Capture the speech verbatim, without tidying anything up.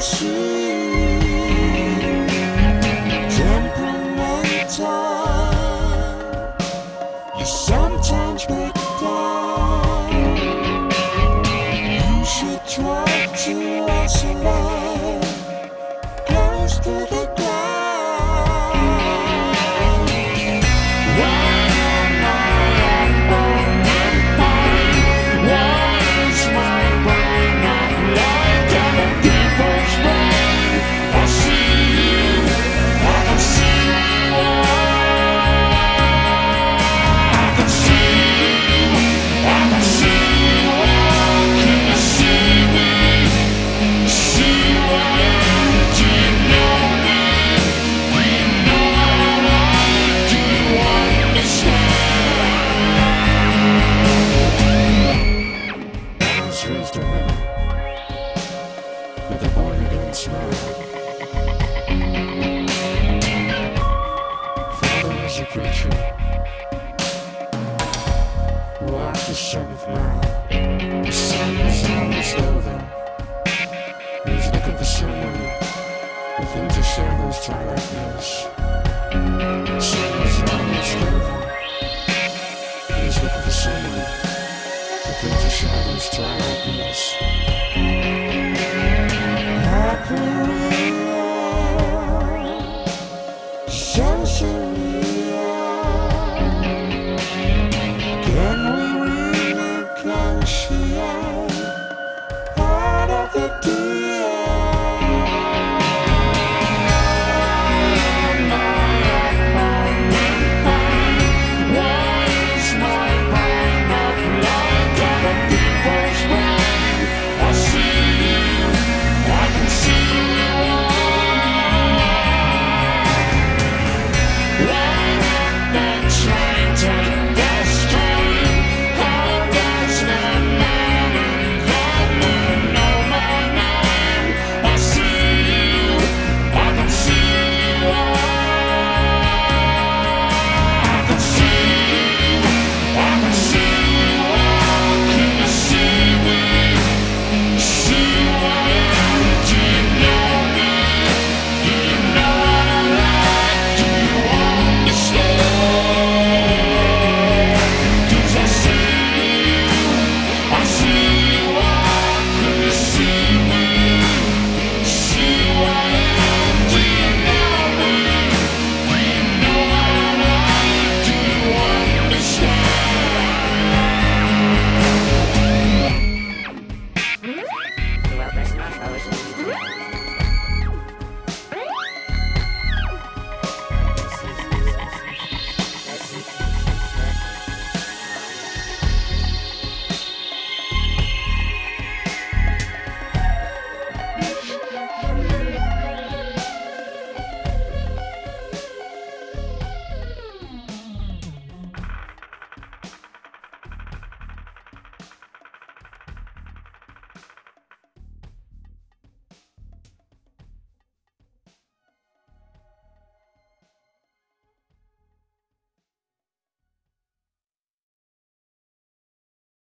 see temperamental. You sometimes break down. You should try to isolate close to the ground. Why am I alone in pain? Why is my brain not like other people's brain? I see you, I can see you. I can see you, I can see you. Can you see me? See what I am? Do you know me? Do you know what I want? Do you understand? I was raised a river with a born again smile. Father was a preacher, like the son of man. The sun is almost over. He's looking for someone with whom to share those twilight years. The sun is almost over. He's looking for someone with whom to share those twilight years.